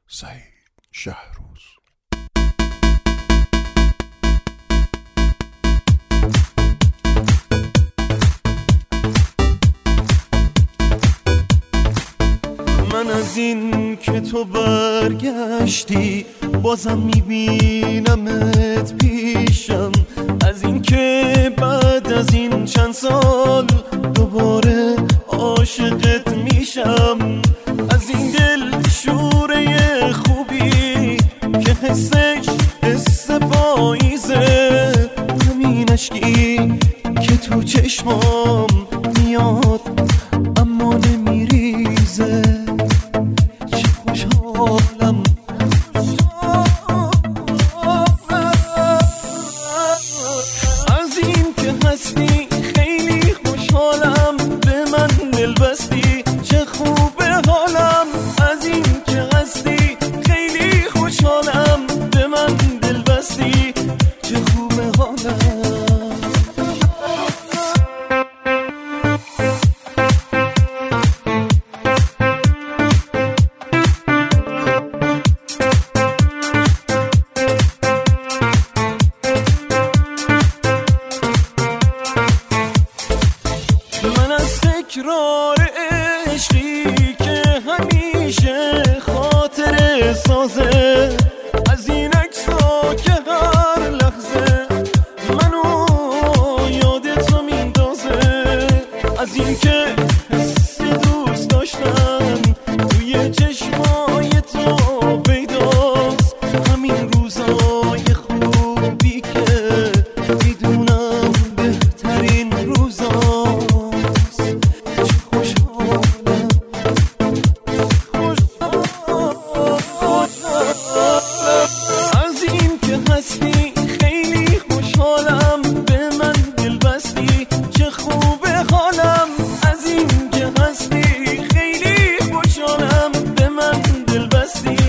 سعید شهروز. من از این که تو برگشتی بازم میبینمت پیشم، از این که بعد از این چند سال دوباره عاشقت میشم، از این دل شوره خوبی که حسش حس پاییزه، همین عشقی که تو چشمام میاد اما نمیریزه. چه خوشحالم از این که هستی، خیلی خوشحالم به من دل بستی، چه خوبه حالم از این که هستی، خیلی خوشحالم به من دل بستی، چه خوبه حالم. من از تکرار عشقی که همیشه خاطر سازه، از این عکس‌ها که هر لحظه منو یاد تو میندازه، از این که حس دوست داشتن توی چشمای تو پیداست، همین روزای خوبی که میدونم بهترین روزاست. از این که هستی، خیلی خوشحالم به من دل بستی، چه خوبه حالم از این که هستی، خیلی خوشحالم به من دل بستی.